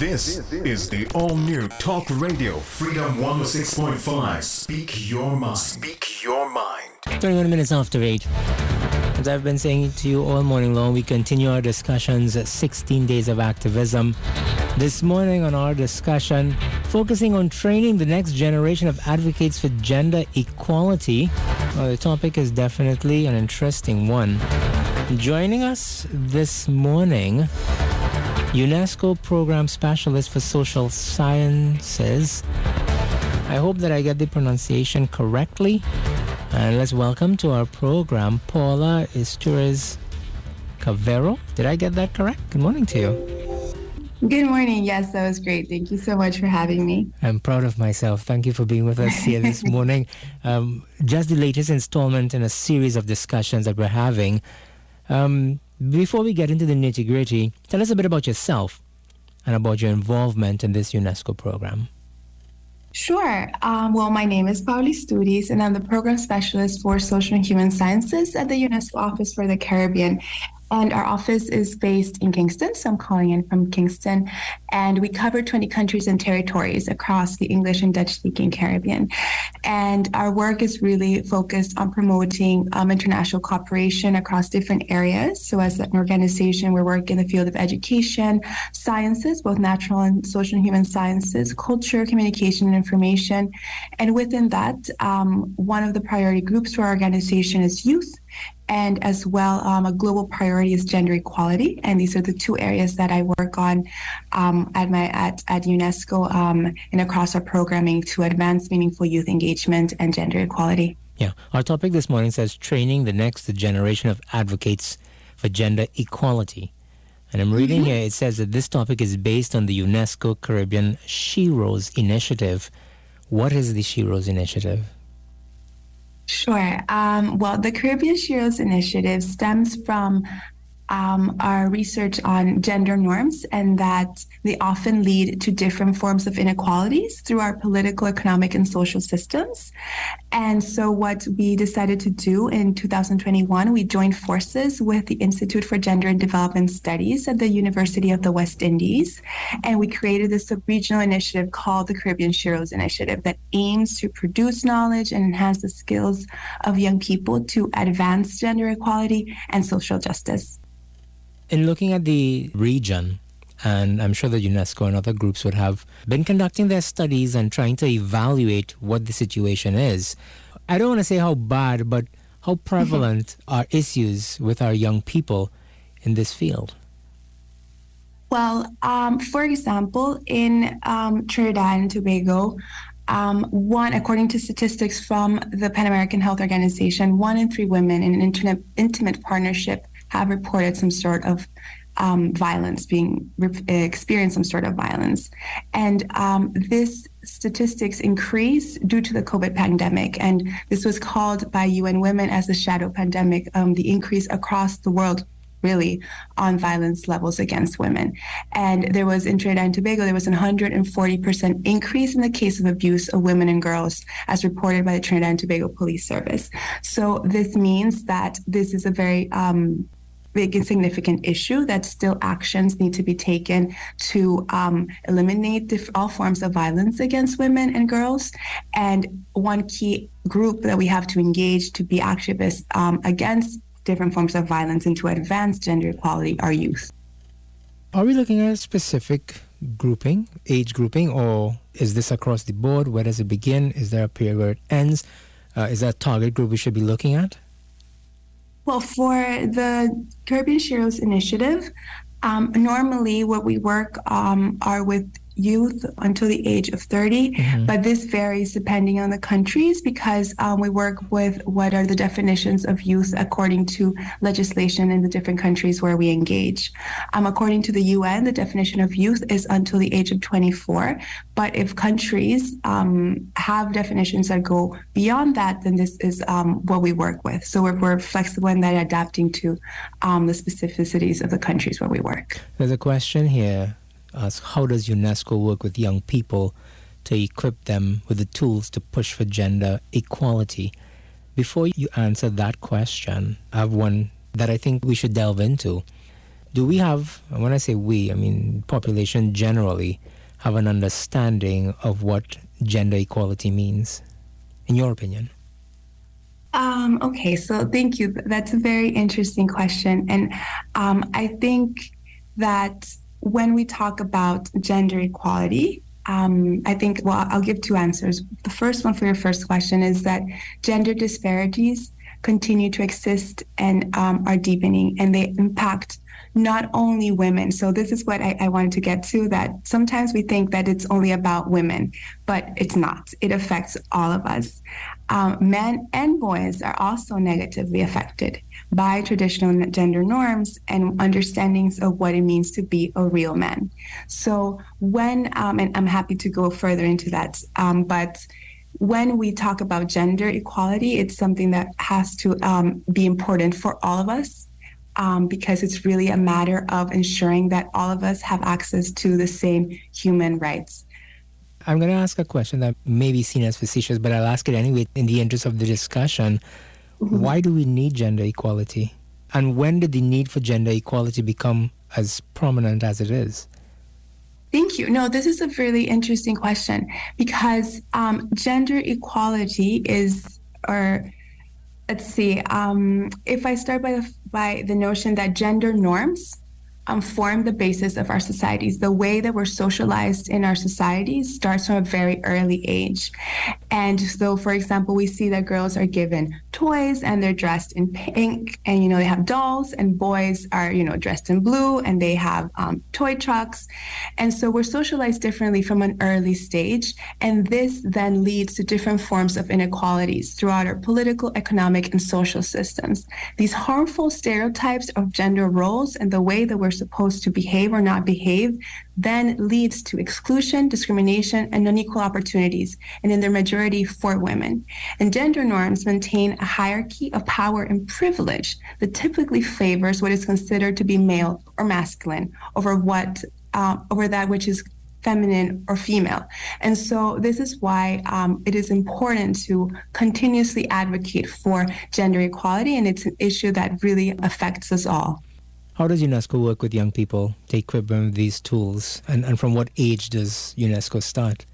This is the all-new Talk Radio Freedom 106.5. Speak your mind. Speak your mind. 21 minutes after 8. As I've been saying to you all morning long, we continue our discussions at 16 Days of Activism. This morning on our discussion, focusing on training the next generation of advocates for gender equality. Well, the topic is definitely an interesting one. Joining us this morning, UNESCO Program Specialist for Social Sciences. I hope that I get the pronunciation correctly. And let's welcome to our program, Paula Isturiz Cavero. Did I get that correct? Good morning to you. Good morning. Yes, that was great. Thank you so much for having me. I'm proud of myself. Thank you for being with us here this morning. Just the latest installment in a series of discussions that we're having. Before we get into the nitty-gritty, tell us a bit about yourself and about your involvement in this UNESCO program. Sure. Well, my name is Paula Isturiz, and I'm the Program Specialist for Social and Human Sciences at the UNESCO Office for the Caribbean. And our office is based in Kingston, so I'm calling in from Kingston. And we cover 20 countries and territories across the English and Dutch-speaking Caribbean. And our work is really focused on promoting international cooperation across different areas. So as an organization, we work in the field of education, sciences, both natural and social and human sciences, culture, communication, and information. And within that, one of the priority groups for our organization is youth. And as well, a global priority is gender equality. And these are the two areas that I work on at UNESCO and across our programming to advance meaningful youth engagement and gender equality. Yeah. Our topic this morning says training the next generation of advocates for gender equality. And I'm reading here, it says that this topic is based on the UNESCO Caribbean She-Rose Initiative. What is the She-Rose Initiative? Sure. Well, the Caribbean She-Rose Initiative stems from our research on gender norms, and that they often lead to different forms of inequalities through our political, economic, and social systems. And so what we decided to do in 2021, we joined forces with the Institute for Gender and Development Studies at the University of the West Indies. And we created this sub-regional initiative called the Caribbean She-Rose Initiative that aims to produce knowledge and enhance the skills of young people to advance gender equality and social justice. In looking at the region, and I'm sure that UNESCO and other groups would have been conducting their studies and trying to evaluate what the situation is. I don't want to say how bad, but how prevalent are issues with our young people in this field? Well, for example, in Trinidad and Tobago, according to statistics from the Pan American Health Organization, 1 in 3 women in an intimate partnership have reported some sort of violence, experienced some sort of violence. And this statistics increase due to the COVID pandemic. And this was called by UN Women as the shadow pandemic, the increase across the world really on violence levels against women. And there was in Trinidad and Tobago, there was a 140% increase in the case of abuse of women and girls as reported by the Trinidad and Tobago Police Service. So this means that this is a very big and significant issue, that still actions need to be taken to eliminate all forms of violence against women and girls. And one key group that we have to engage to be activists against different forms of violence and to advance gender equality are youth. Are we looking at a specific grouping, age grouping, or is this across the board? Where does it begin? Is there a period where it ends? Is there a target group we should be looking at? Well, for the Caribbean She-Rose Initiative, normally what we work are with youth until the age of 30, but this varies depending on the countries because we work with what are the definitions of youth according to legislation in the different countries where we engage. According to the UN, the definition of youth is until the age of 24, but if countries have definitions that go beyond that, then this is what we work with. So we're flexible in that, adapting to the specificities of the countries where we work. There's a question here. How does UNESCO work with young people to equip them with the tools to push for gender equality? Before you answer that question, I have one that I think we should delve into. do we have, and when I say we, I mean population generally, have an understanding of what gender equality means, in your opinion? Okay, so thank you. That's a very interesting question. And I think that when we talk about gender equality, I think, well, I'll give two answers. The first one for your first question is that gender disparities continue to exist and are deepening, and they impact not only women. So this is what I wanted to get to, that sometimes we think that it's only about women, but it's not. It affects all of us. Men and boys are also negatively affected by traditional gender norms and understandings of what it means to be a real man. So when, and I'm happy to go further into that, but when we talk about gender equality, it's something that has to be important for all of us. Because it's really a matter of ensuring that all of us have access to the same human rights. I'm going to ask a question that may be seen as facetious, but I'll ask it anyway in the interest of the discussion. Mm-hmm. Why do we need gender equality? And when did the need for gender equality become as prominent as it is? Thank you. No, this is a really interesting question because gender equality is, let's see, if I start by the notion that gender norms form the basis of our societies. The way that we're socialized in our societies starts from a very early age. And so, for example, we see that girls are given toys and they're dressed in pink and, they have dolls, and boys are, dressed in blue and they have toy trucks. And so we're socialized differently from an early stage. And this then leads to different forms of inequalities throughout our political, economic, and social systems. These harmful stereotypes of gender roles and the way that we're supposed to behave or not behave then leads to exclusion, discrimination, and unequal opportunities, and in their majority for women. And gender norms maintain a hierarchy of power and privilege that typically favors what is considered to be male or masculine over that which is feminine or female. And so this is why it is important to continuously advocate for gender equality, and it's an issue that really affects us all. How does UNESCO work with young people to equip them with these tools? And from what age does UNESCO start?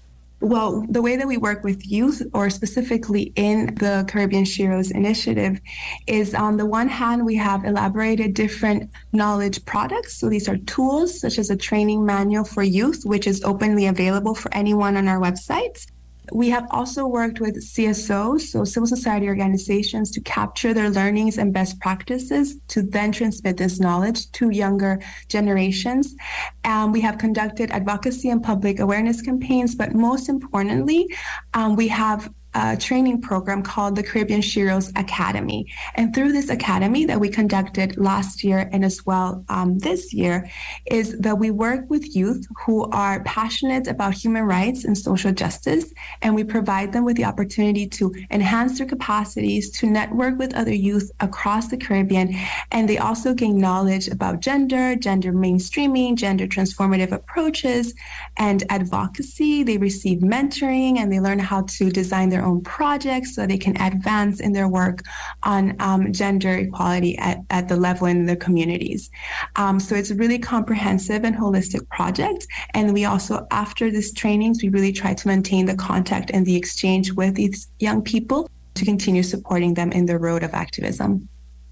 Well, the way that we work with youth, or specifically in the Caribbean Sheroes initiative, is on the one hand, we have elaborated different knowledge products. So these are tools such as a training manual for youth, which is openly available for anyone on our website. We have also worked with CSOs, so civil society organizations, to capture their learnings and best practices to then transmit this knowledge to younger generations. We have conducted advocacy and public awareness campaigns, but most importantly, we have a training program called the Caribbean Sheroes Academy. And through this academy that we conducted last year and as well this year, is that we work with youth who are passionate about human rights and social justice, and we provide them with the opportunity to enhance their capacities to network with other youth across the Caribbean. And they also gain knowledge about gender mainstreaming, gender transformative approaches, and advocacy. They receive mentoring and they learn how to design their own projects so they can advance in their work on gender equality at the level in their communities. So it's a really comprehensive and holistic project. And we also, after these trainings, we really try to maintain the contact and the exchange with these young people to continue supporting them in their road of activism.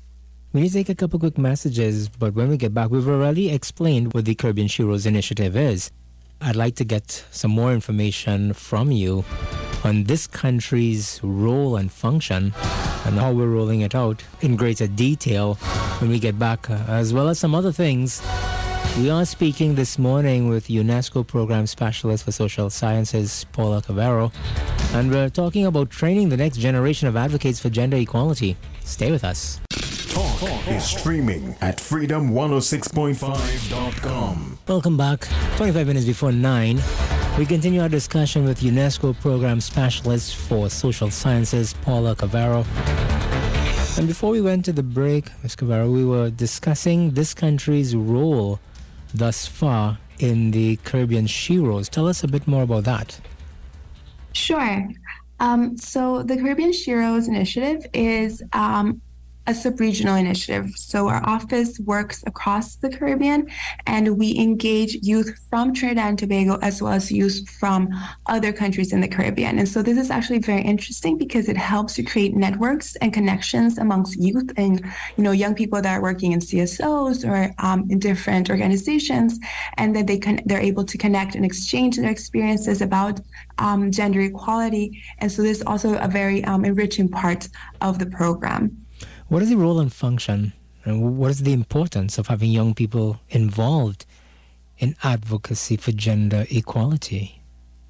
We need to take a couple quick messages, but when we get back, we've already explained what the Caribbean Sheroes initiative is. I'd like to get some more information from you on this country's role and function and how we're rolling it out in greater detail when we get back, as well as some other things. We are speaking this morning with UNESCO Program Specialist for Social Sciences, Paula Cavero, and we're talking about training the next generation of advocates for gender equality. Stay with us. Talk is streaming at freedom106.5.com. Welcome back. 25 minutes before 9. We continue our discussion with UNESCO Program Specialist for Social Sciences, Paula Cavero. And before we went to the break, Ms. Cavero, we were discussing this country's role thus far in the Caribbean Sheroes. Tell us a bit more about that. Sure. So the Caribbean Sheroes initiative is a sub-regional initiative. So our office works across the Caribbean, and we engage youth from Trinidad and Tobago as well as youth from other countries in the Caribbean. And so this is actually very interesting because it helps to create networks and connections amongst youth and young people that are working in CSOs or in different organizations, and that they're able to connect and exchange their experiences about gender equality. And so this is also a very enriching part of the program. What is the role and function, and what is the importance of having young people involved in advocacy for gender equality?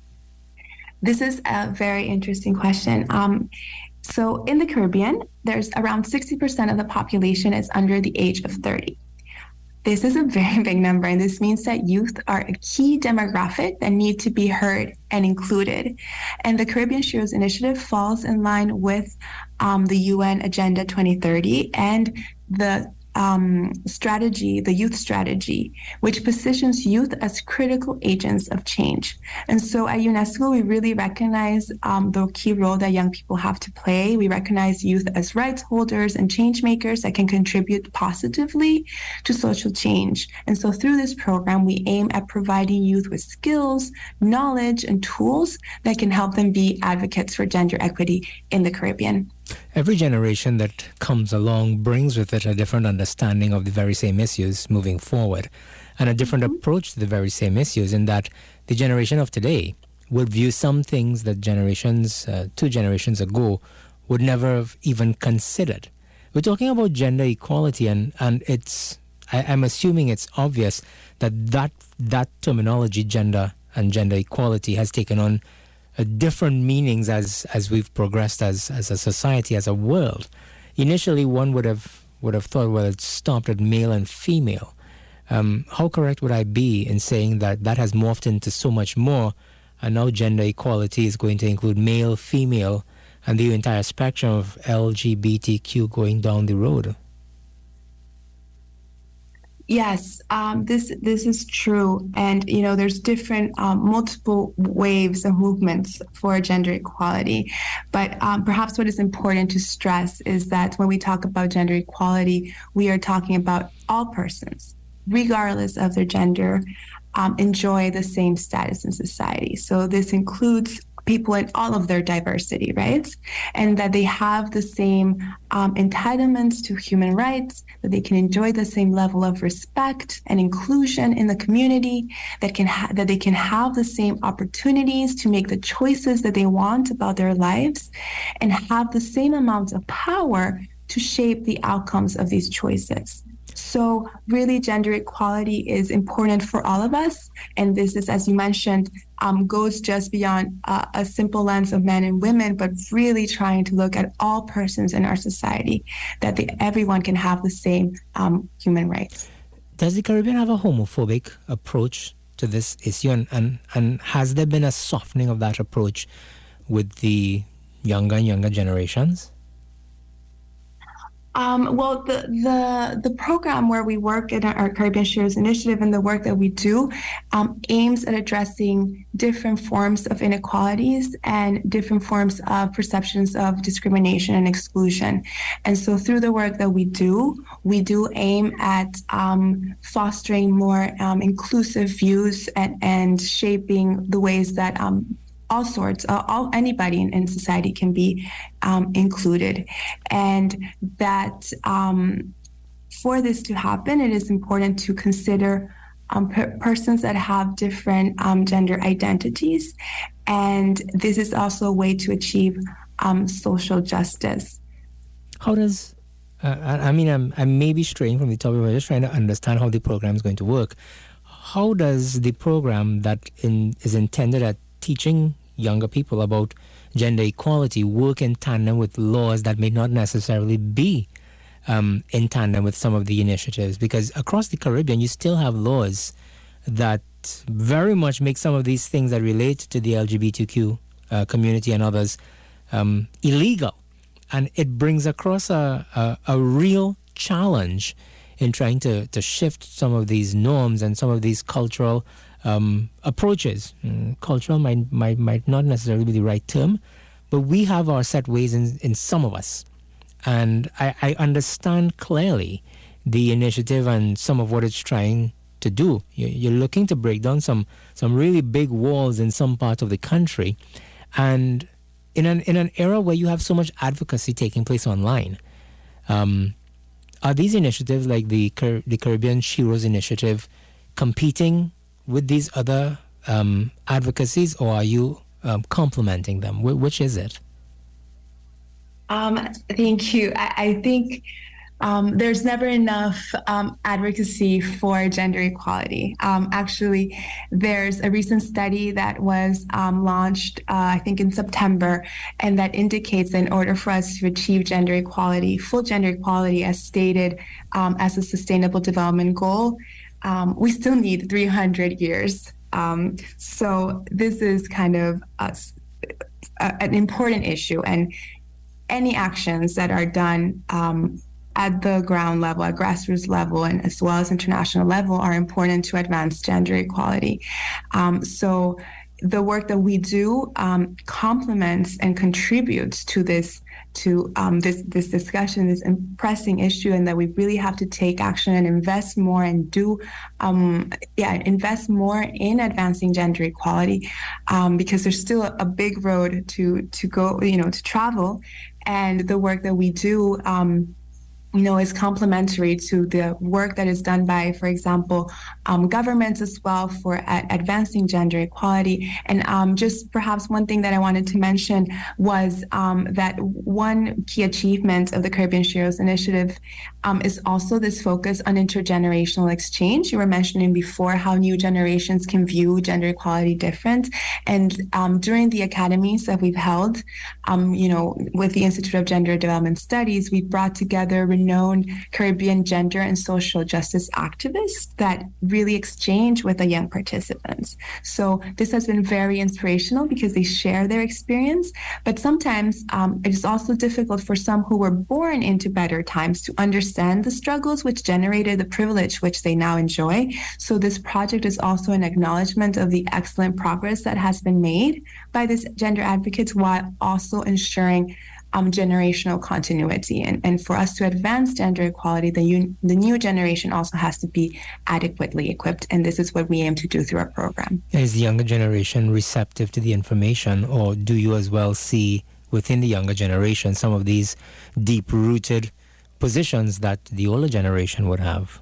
This is a very interesting question. So in the Caribbean, there's around 60% of the population is under the age of 30. This is a very big number, and this means that youth are a key demographic that need to be heard and included. And the Caribbean Sheroes Initiative falls in line with the UN Agenda 2030 and the strategy, the youth strategy, which positions youth as critical agents of change. And so at UNESCO, we really recognize the key role that young people have to play. We recognize youth as rights holders and change makers that can contribute positively to social change. And so through this program, we aim at providing youth with skills, knowledge, and tools that can help them be advocates for gender equity in the Caribbean. Every generation that comes along brings with it a different understanding of the very same issues moving forward, and a different approach to the very same issues, in that the generation of today would view some things that 2 generations ago would never have even considered. We're talking about gender equality, and I'm assuming it's obvious that terminology, gender and gender equality, has taken on different meanings as we've progressed as a society, as a world. Initially, one would have thought, well, it stopped at male and female. How correct would I be in saying that has morphed into so much more, and now gender equality is going to include male, female, and the entire spectrum of LGBTQ going down the road? Yes, this is true, and there's different multiple waves of movements for gender equality. But perhaps what is important to stress is that when we talk about gender equality, we are talking about all persons, regardless of their gender, enjoy the same status in society. So this includes people in all of their diversity, right? And that they have the same entitlements to human rights, that they can enjoy the same level of respect and inclusion in the community, that they can have the same opportunities to make the choices that they want about their lives, and have the same amount of power to shape the outcomes of these choices. So really, gender equality is important for all of us. And this is, as you mentioned, goes just beyond a simple lens of men and women, but really trying to look at all persons in our society, that everyone can have the same human rights. Does the Caribbean have a homophobic approach to this issue? And has there been a softening of that approach with the younger and younger generations? Well, the program where we work in our Caribbean Sheroes Initiative and the work that we do aims at addressing different forms of inequalities and different forms of perceptions of discrimination and exclusion. And so through the work that we do aim at fostering more inclusive views and shaping the ways that anybody in society can be included. And that for this to happen, it is important to consider persons that have different gender identities. And this is also a way to achieve social justice. How does, I may be straying from the topic, but I'm just trying to understand how the program is going to work. How does the program that is intended at teaching younger people about gender equality work in tandem with laws that may not necessarily be in tandem with some of the initiatives? Because across the Caribbean, you still have laws that very much make some of these things that relate to the LGBTQ community and others illegal. And it brings across a real challenge in trying to shift some of these norms and some of these cultural approaches. Cultural might not necessarily be the right term, but we have our set ways in some of us. And I understand clearly the initiative and some of what it's trying to do. You're looking to break down some really big walls in some part of the country. And in an era where you have so much advocacy taking place online, are these initiatives like the Caribbean Sheroes Initiative competing with these other advocacies, or are you complementing them? Which is it? Thank you. I think there's never enough advocacy for gender equality. Actually, there's a recent study that was launched, I think in September, and that indicates that in order for us to achieve gender equality, full gender equality as stated as a sustainable development goal, we still need 300 years. So this is kind of an important issue, and any actions that are done at the ground level, at grassroots level, and as well as international level are important to advance gender equality. So the work that we do complements and contributes to this discussion, this pressing issue, and that we really have to take action and invest more and invest more in advancing gender equality, because there's still a big road to go, to travel, and the work that we do is complementary to the work that is done by, for example, governments as well for advancing gender equality. And just perhaps one thing that I wanted to mention was that one key achievement of the Caribbean Sheroes Initiative is also this focus on intergenerational exchange. You were mentioning before how new generations can view gender equality different. And during the academies that we've held, with the Institute of Gender Development Studies, we brought together renowned Caribbean gender and social justice activists that really exchange with the young participants. So this has been very inspirational because they share their experience, but sometimes it is also difficult for some who were born into better times to understand the struggles which generated the privilege which they now enjoy. So this project is also an acknowledgement of the excellent progress that has been made by these gender advocates while also ensuring generational continuity. And for us to advance gender equality, the new generation also has to be adequately equipped. And this is what we aim to do through our program. Is the younger generation receptive to the information, or do you as well see within the younger generation some of these deep-rooted positions that the older generation would have?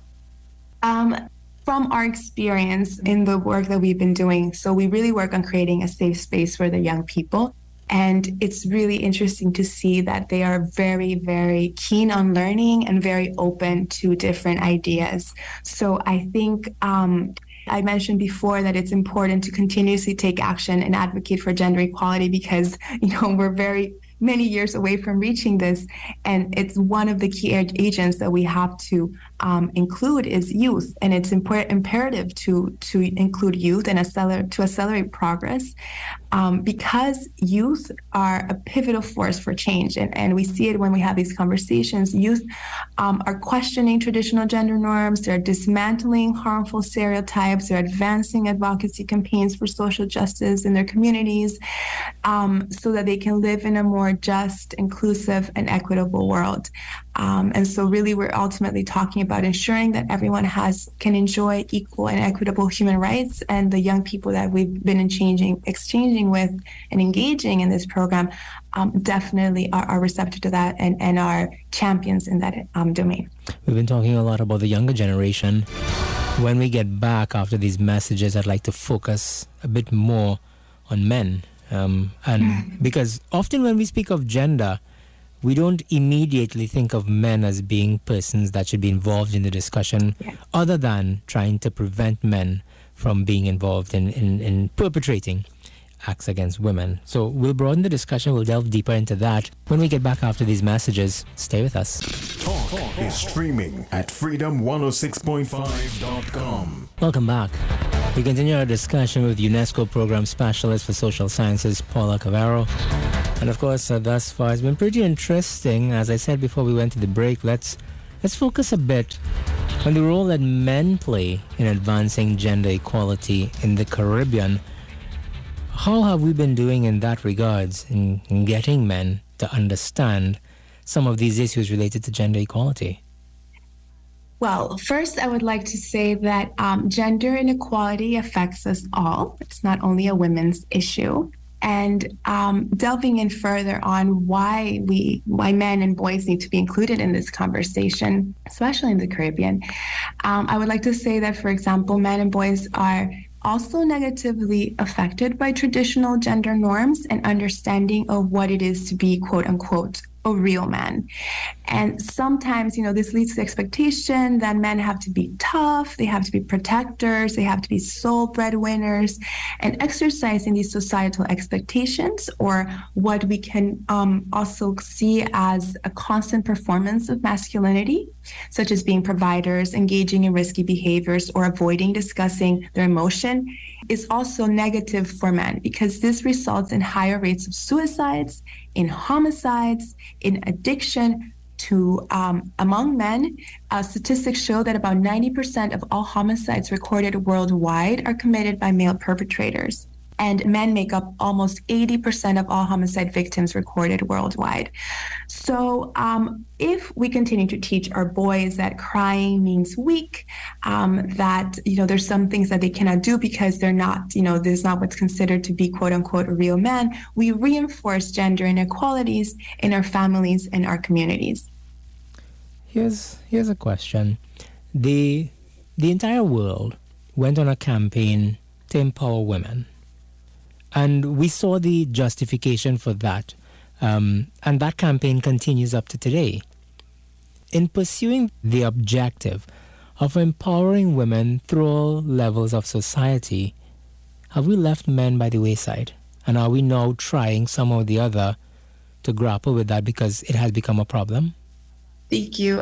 From our experience in the work that we've been doing, so we really work on creating a safe space for the young people. And it's really interesting to see that they are very, very keen on learning and very open to different ideas. So I think I mentioned before that it's important to continuously take action and advocate for gender equality because, we're very many years away from reaching this. And it's one of the key agents that we have to include is youth. And it's imperative to include youth and to accelerate progress because youth are a pivotal force for change. And we see it when we have these conversations. Youth are questioning traditional gender norms. They're dismantling harmful stereotypes. They're advancing advocacy campaigns for social justice in their communities so that they can live in a more just, inclusive, and equitable world. And so really we're ultimately talking about ensuring that everyone can enjoy equal and equitable human rights, and the young people that we've been exchanging with and engaging in this program definitely are receptive to that and are champions in that domain. We've been talking a lot about the younger generation. When we get back after these messages, I'd like to focus a bit more on men. And because often when we speak of gender, we don't immediately think of men as being persons that should be involved in the discussion, other than trying to prevent men from being involved in perpetrating acts against women. So we'll broaden the discussion. We'll delve deeper into that when we get back after these messages. Stay with us. Talk is streaming at freedom106.5.com. Welcome back. We continue our discussion with UNESCO Program Specialist for Social Sciences, Paula Cavero. And of course, thus far, it's been pretty interesting. As I said before we went to the break, let's focus a bit on the role that men play in advancing gender equality in the Caribbean. How have we been doing in that regards, in getting men to understand some of these issues related to gender equality? Well, first, I would like to say that gender inequality affects us all. It's not only a women's issue. And delving in further on why men and boys need to be included in this conversation, especially in the Caribbean, I would like to say that, for example, men and boys are also negatively affected by traditional gender norms and understanding of what it is to be, quote unquote, a real man. And sometimes, this leads to the expectation that men have to be tough, they have to be protectors, they have to be sole breadwinners, and exercising these societal expectations, or what we can also see as a constant performance of masculinity, such as being providers, engaging in risky behaviors, or avoiding discussing their emotion, is also negative for men, because this results in higher rates of suicides, in homicides, in addiction to among men. Statistics show that about 90% of all homicides recorded worldwide are committed by male perpetrators. And men make up almost 80% of all homicide victims recorded worldwide. So if we continue to teach our boys that crying means weak, that, there's some things that they cannot do because they're not, there's not what's considered to be, quote unquote, a real man, we reinforce gender inequalities in our families and our communities. Here's a question. The entire world went on a campaign to empower women. And we saw the justification for that. And that campaign continues up to today. In pursuing the objective of empowering women through all levels of society, have we left men by the wayside? And are we now trying some or the other to grapple with that because it has become a problem? Thank you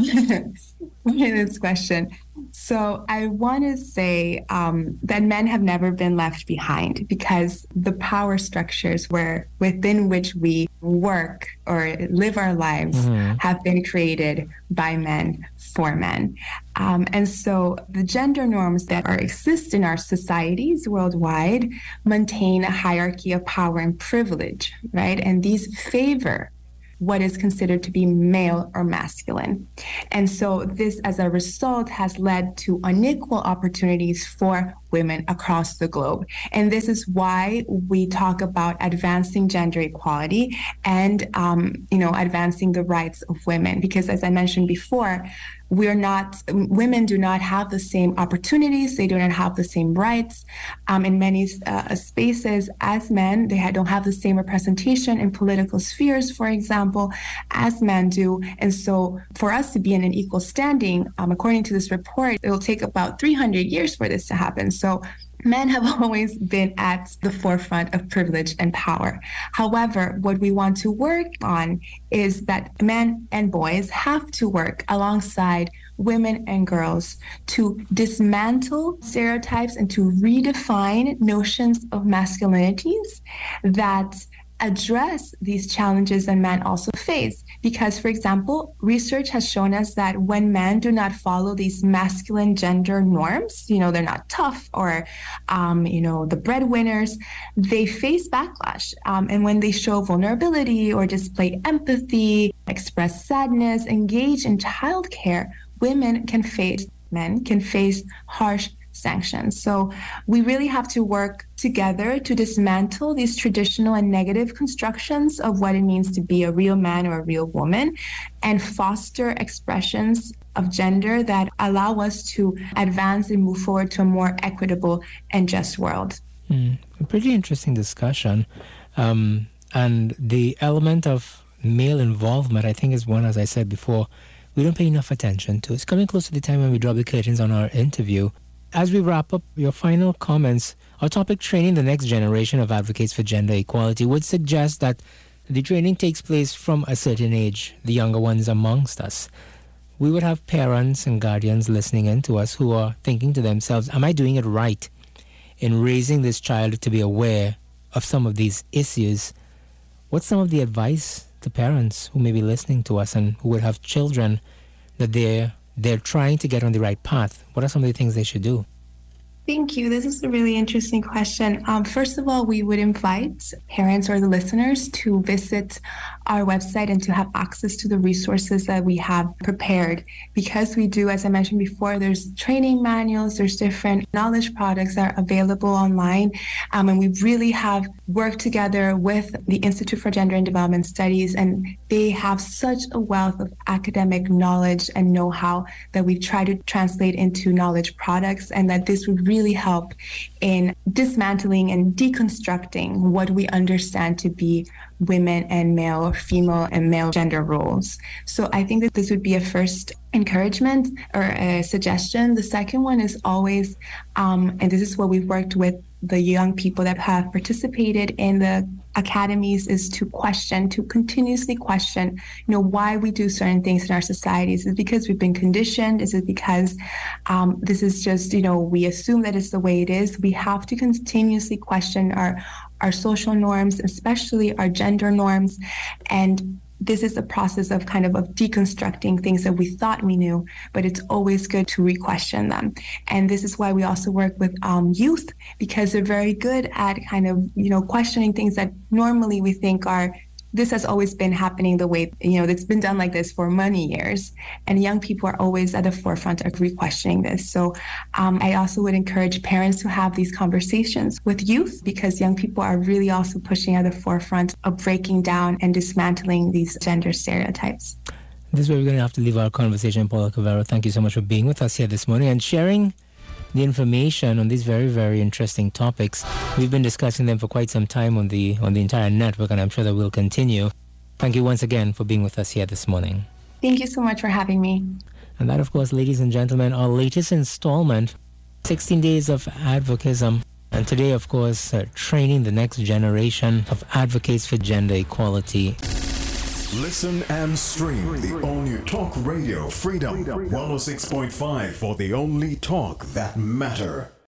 for this question. So I want to say that men have never been left behind, because the power structures within which we work or live our lives have been created by men for men. And so the gender norms that exist in our societies worldwide maintain a hierarchy of power and privilege, right? And these favor what is considered to be male or masculine. And so this, as a result, has led to unequal opportunities for women across the globe. And this is why we talk about advancing gender equality and, advancing the rights of women. Because as I mentioned before, women do not have the same opportunities. They do not have the same rights in many spaces as men. They don't have the same representation in political spheres, for example, as men do. And so for us to be in an equal standing, according to this report, it will take about 300 years for this to happen. So men have always been at the forefront of privilege and power. However, what we want to work on is that men and boys have to work alongside women and girls to dismantle stereotypes and to redefine notions of masculinities that address these challenges that men also face. Because, for example, research has shown us that when men do not follow these masculine gender norms, they're not tough or, the breadwinners, they face backlash. And when they show vulnerability or display empathy, express sadness, engage in childcare, men can face harsh sanctions. So we really have to work together to dismantle these traditional and negative constructions of what it means to be a real man or a real woman, and foster expressions of gender that allow us to advance and move forward to a more equitable and just world. A pretty interesting discussion. And the element of male involvement, I think, is one, as I said before, we don't pay enough attention to. It's coming close to the time when we drop the curtains on our interview. As we wrap up, your final comments, our topic, training the next generation of advocates for gender equality, would suggest that the training takes place from a certain age, the younger ones amongst us. We would have parents and guardians listening in to us who are thinking to themselves, am I doing it right in raising this child to be aware of some of these issues? What's some of the advice to parents who may be listening to us and who would have children that they're trying to get on the right path? What are some of the things they should do? Thank you. This is a really interesting question. First of all, we would invite parents or the listeners to visit our website and to have access to the resources that we have prepared. Because we do, as I mentioned before, there's training manuals, there's different knowledge products that are available online. And we really have worked together with the Institute for Gender and Development Studies, and they have such a wealth of academic knowledge and know-how that we try to translate into knowledge products, and that this would really help in dismantling and deconstructing what we understand to be women and male, female and male gender roles. So I think that this would be a first encouragement or a suggestion. The second one is always, and this is what we've worked with the young people that have participated in the academies, is to continuously question, why we do certain things in our societies. Is it because we've been conditioned? Is it because this is just, we assume that it's the way it is? We have to continuously question our social norms, especially our gender norms. And this is a process of deconstructing things that we thought we knew, but it's always good to re-question them. And this is why we also work with youth, because they're very good at questioning things that normally we think this has always been happening the way, it's been done like this for many years. And young people are always at the forefront of re-questioning this. So I also would encourage parents to have these conversations with youth, because young people are really also pushing at the forefront of breaking down and dismantling these gender stereotypes. This is where we're going to have to leave our conversation. Paula Cavero, thank you so much for being with us here this morning and sharing the information on these very, very interesting topics. We've been discussing them for quite some time on the entire network, and I'm sure that we'll continue. Thank you once again for being with us here this morning. Thank you so much for having me. And that, of course, ladies and gentlemen, our latest installment, 16 Days of Advocism. And today, of course, training the next generation of advocates for gender equality. Listen and stream the all-new Talk Radio Freedom 106.5 for the only talk that matter.